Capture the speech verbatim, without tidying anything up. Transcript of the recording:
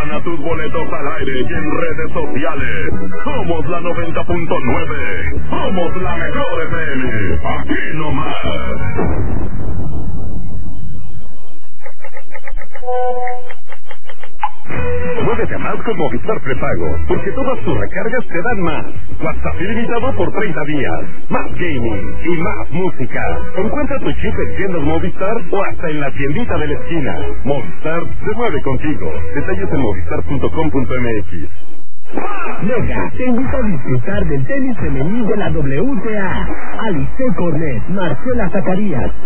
Gana tus boletos al aire y en redes sociales. Somos la noventa punto nueve. Somos la mejor F M. Aquí nomás. Muévete más con Movistar Prepago, porque todas tus recargas te dan más. WhatsApp ilimitado por treinta días, más gaming y más música. Encuentra tu chip en tiendas Movistar o hasta en la tiendita de la esquina. Movistar se mueve contigo. Detalles en movistar punto com punto m x. Mega te invita a disfrutar del tenis femenil de la W T A. Alice Cornet, Marcela Zacarías.